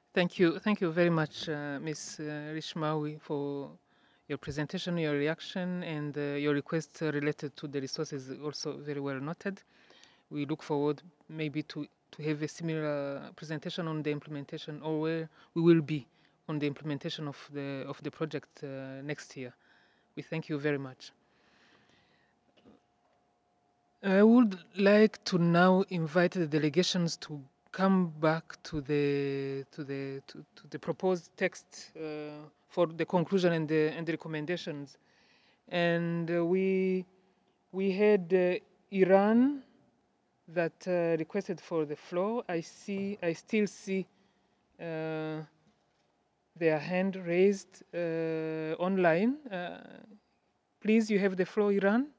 Thank you very much, Ms. Rishmawi, for your presentation, your reaction, and your request related to the resources also very well noted. We look forward maybe to have a similar presentation on the implementation, or where we will be on the implementation of the project next year. We thank you very much. I would like to now invite the delegations to come back to the proposed text for the conclusion and the recommendations. And we had Iran that requested for the floor. I still see uh, their hand raised online. Please, you have the floor, Iran.